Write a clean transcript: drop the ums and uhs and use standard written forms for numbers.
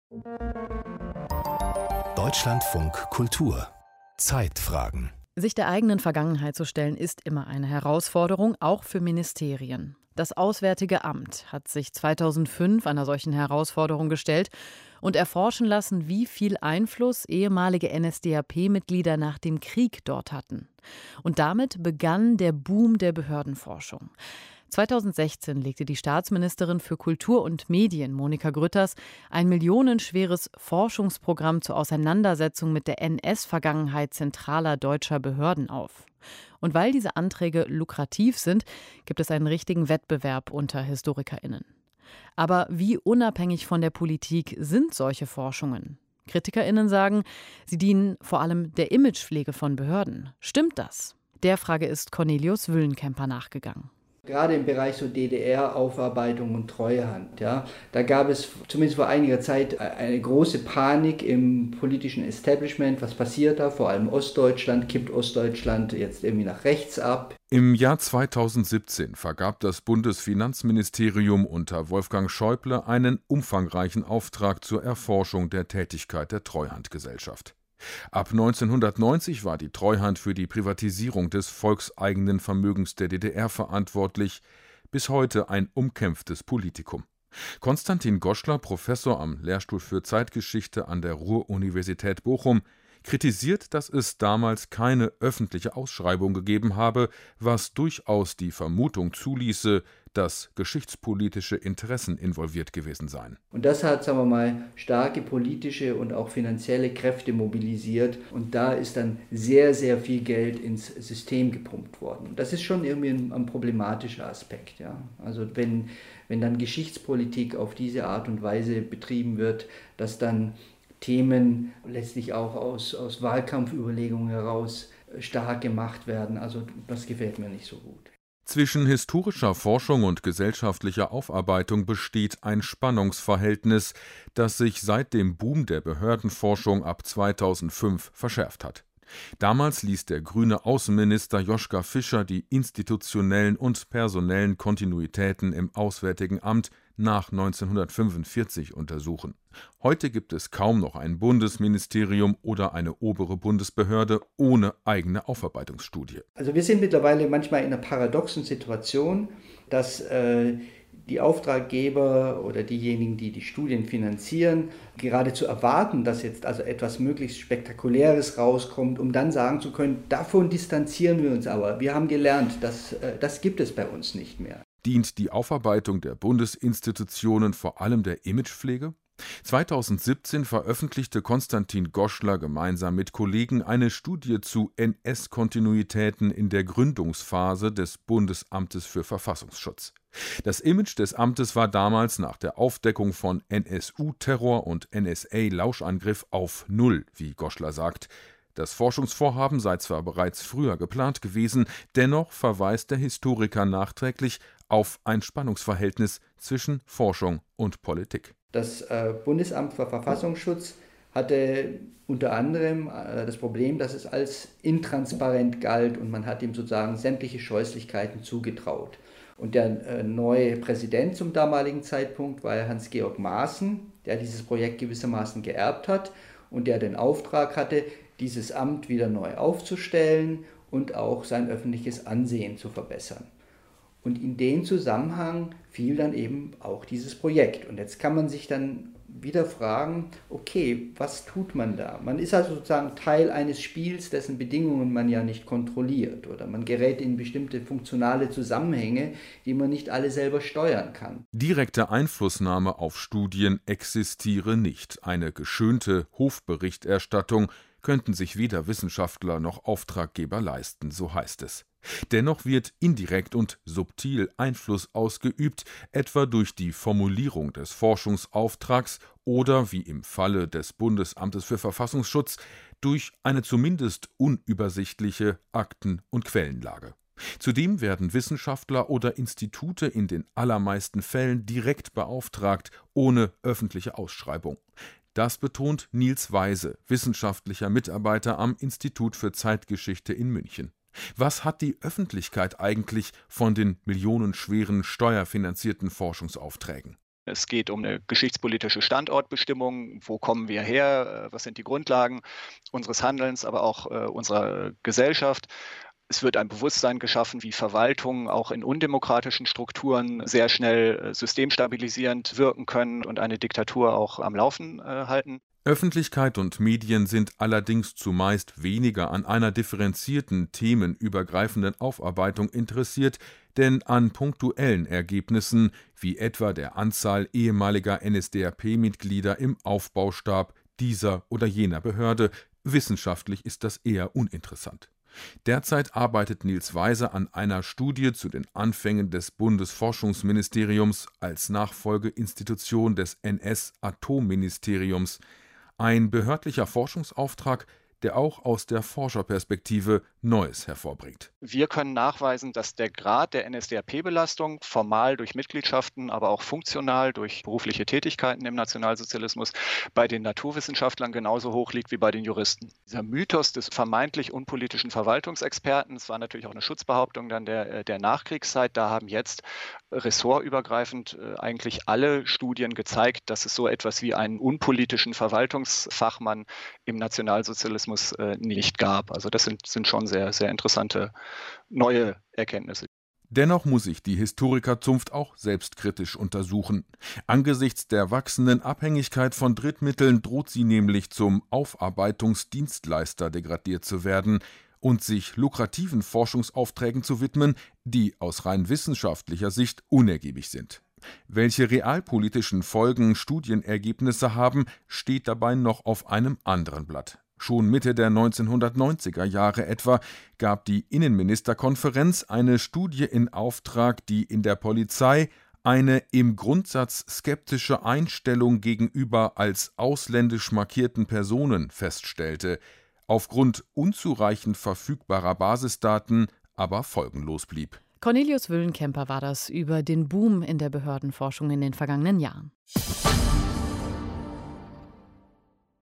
Deutschlandfunk Kultur Zeitfragen. Sich der eigenen Vergangenheit zu stellen, ist immer eine Herausforderung, auch für Ministerien. Das Auswärtige Amt hat sich 2005 einer solchen Herausforderung gestellt und erforschen lassen, wie viel Einfluss ehemalige NSDAP-Mitglieder nach dem Krieg dort hatten. Und damit begann der Boom der Behördenforschung. 2016 legte die Staatsministerin für Kultur und Medien, Monika Grütters, ein millionenschweres Forschungsprogramm zur Auseinandersetzung mit der NS-Vergangenheit zentraler deutscher Behörden auf. Und weil diese Anträge lukrativ sind, gibt es einen richtigen Wettbewerb unter HistorikerInnen. Aber wie unabhängig von der Politik sind solche Forschungen? KritikerInnen sagen, sie dienen vor allem der Imagepflege von Behörden. Stimmt das? Der Frage ist Cornelius Wüllenkemper nachgegangen. Gerade im Bereich so DDR-Aufarbeitung und Treuhand, ja, da gab es zumindest vor einiger Zeit eine große Panik im politischen Establishment. Was passiert da? Vor allem Ostdeutschland, kippt Ostdeutschland jetzt irgendwie nach rechts ab. Im Jahr 2017 vergab das Bundesfinanzministerium unter Wolfgang Schäuble einen umfangreichen Auftrag zur Erforschung der Tätigkeit der Treuhandgesellschaft. Ab 1990 war die Treuhand für die Privatisierung des volkseigenen Vermögens der DDR verantwortlich, bis heute ein umkämpftes Politikum. Konstantin Goschler, Professor am Lehrstuhl für Zeitgeschichte an der Ruhr-Universität Bochum, kritisiert, dass es damals keine öffentliche Ausschreibung gegeben habe, was durchaus die Vermutung zuließe, dass geschichtspolitische Interessen involviert gewesen seien. Und das hat, sagen wir mal, starke politische und auch finanzielle Kräfte mobilisiert. Und da ist dann sehr, sehr viel Geld ins System gepumpt worden. Das ist schon irgendwie ein problematischer Aspekt. Ja? Also wenn dann Geschichtspolitik auf diese Art und Weise betrieben wird, dass dann Themen letztlich auch aus Wahlkampfüberlegungen heraus stark gemacht werden. Also das gefällt mir nicht so gut. Zwischen historischer Forschung und gesellschaftlicher Aufarbeitung besteht ein Spannungsverhältnis, das sich seit dem Boom der Behördenforschung ab 2005 verschärft hat. Damals ließ der grüne Außenminister Joschka Fischer die institutionellen und personellen Kontinuitäten im Auswärtigen Amt nach 1945 untersuchen. Heute gibt es kaum noch ein Bundesministerium oder eine obere Bundesbehörde ohne eigene Aufarbeitungsstudie. Also wir sind mittlerweile manchmal in einer paradoxen Situation, dass die Auftraggeber oder diejenigen, die die Studien finanzieren, geradezu erwarten, dass jetzt also etwas möglichst Spektakuläres rauskommt, um dann sagen zu können, davon distanzieren wir uns aber. Wir haben gelernt, das gibt es bei uns nicht mehr. Dient die Aufarbeitung der Bundesinstitutionen vor allem der Imagepflege? 2017 veröffentlichte Konstantin Goschler gemeinsam mit Kollegen eine Studie zu NS-Kontinuitäten in der Gründungsphase des Bundesamtes für Verfassungsschutz. Das Image des Amtes war damals nach der Aufdeckung von NSU-Terror und NSA-Lauschangriff auf Null, wie Goschler sagt. Das Forschungsvorhaben sei zwar bereits früher geplant gewesen, dennoch verweist der Historiker nachträglich auf ein Spannungsverhältnis zwischen Forschung und Politik. Das Bundesamt für Verfassungsschutz hatte unter anderem das Problem, dass es als intransparent galt und man hat ihm sozusagen sämtliche Scheußlichkeiten zugetraut. Und der neue Präsident zum damaligen Zeitpunkt war Hans-Georg Maaßen, der dieses Projekt gewissermaßen geerbt hat und der den Auftrag hatte, dieses Amt wieder neu aufzustellen und auch sein öffentliches Ansehen zu verbessern. Und in den Zusammenhang fiel dann eben auch dieses Projekt. Und jetzt kann man sich dann wieder fragen, okay, was tut man da? Man ist also sozusagen Teil eines Spiels, dessen Bedingungen man ja nicht kontrolliert. Oder man gerät in bestimmte funktionale Zusammenhänge, die man nicht alle selber steuern kann. Direkte Einflussnahme auf Studien existiere nicht. Eine geschönte Hofberichterstattung könnten sich weder Wissenschaftler noch Auftraggeber leisten, so heißt es. Dennoch wird indirekt und subtil Einfluss ausgeübt, etwa durch die Formulierung des Forschungsauftrags oder, wie im Falle des Bundesamtes für Verfassungsschutz, durch eine zumindest unübersichtliche Akten- und Quellenlage. Zudem werden Wissenschaftler oder Institute in den allermeisten Fällen direkt beauftragt, ohne öffentliche Ausschreibung. Das betont Nils Weise, wissenschaftlicher Mitarbeiter am Institut für Zeitgeschichte in München. Was hat die Öffentlichkeit eigentlich von den millionenschweren steuerfinanzierten Forschungsaufträgen? Es geht um eine geschichtspolitische Standortbestimmung. Wo kommen wir her? Was sind die Grundlagen unseres Handelns, aber auch unserer Gesellschaft? Es wird ein Bewusstsein geschaffen, wie Verwaltungen auch in undemokratischen Strukturen sehr schnell systemstabilisierend wirken können und eine Diktatur auch am Laufen halten. Öffentlichkeit und Medien sind allerdings zumeist weniger an einer differenzierten, themenübergreifenden Aufarbeitung interessiert, denn an punktuellen Ergebnissen, wie etwa der Anzahl ehemaliger NSDAP-Mitglieder im Aufbaustab dieser oder jener Behörde. Wissenschaftlich ist das eher uninteressant. Derzeit arbeitet Nils Weiser an einer Studie zu den Anfängen des Bundesforschungsministeriums als Nachfolgeinstitution des NS-Atomministeriums. Ein behördlicher Forschungsauftrag, der auch aus der Forscherperspektive Neues hervorbringt. Wir können nachweisen, dass der Grad der NSDAP-Belastung formal durch Mitgliedschaften, aber auch funktional durch berufliche Tätigkeiten im Nationalsozialismus bei den Naturwissenschaftlern genauso hoch liegt wie bei den Juristen. Dieser Mythos des vermeintlich unpolitischen Verwaltungsexperten, das war natürlich auch eine Schutzbehauptung dann der Nachkriegszeit, da haben jetzt ressortübergreifend eigentlich alle Studien gezeigt, dass es so etwas wie einen unpolitischen Verwaltungsfachmann im Nationalsozialismus nicht gab. Also das sind schon sehr, sehr interessante neue Erkenntnisse. Dennoch muss sich die Historikerzunft auch selbstkritisch untersuchen. Angesichts der wachsenden Abhängigkeit von Drittmitteln droht sie nämlich zum Aufarbeitungsdienstleister degradiert zu werden und sich lukrativen Forschungsaufträgen zu widmen, die aus rein wissenschaftlicher Sicht unergiebig sind. Welche realpolitischen Folgen Studienergebnisse haben, steht dabei noch auf einem anderen Blatt. Schon Mitte der 1990er Jahre etwa gab die Innenministerkonferenz eine Studie in Auftrag, die in der Polizei eine im Grundsatz skeptische Einstellung gegenüber als ausländisch markierten Personen feststellte, aufgrund unzureichend verfügbarer Basisdaten aber folgenlos blieb. Cornelius Wüllenkemper war das über den Boom in der Behördenforschung in den vergangenen Jahren.